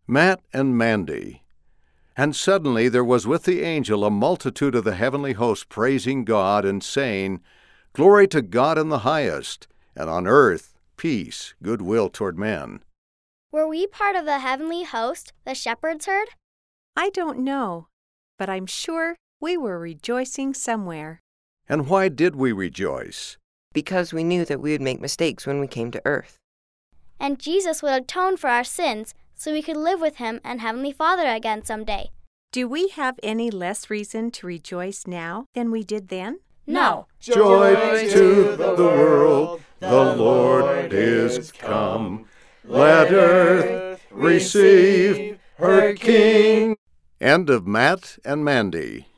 Matt and Mandy. And suddenly there was with the angel a multitude of the heavenly host praising God and saying, Glory to God in the highest, and on earth peace, goodwill toward men. Were we part of the heavenly host the shepherds heard? I don't know, but I'm sure we were rejoicing somewhere. And why did we rejoice? Because we knew that we would make mistakes when we came to earth. And Jesus would atone for our sins so we could live with him and Heavenly Father again someday. Do we have any less reason to rejoice now than we did then? No. Joy to the world, the Lord is come. Let earth receive her King. End of Matt and Mandy.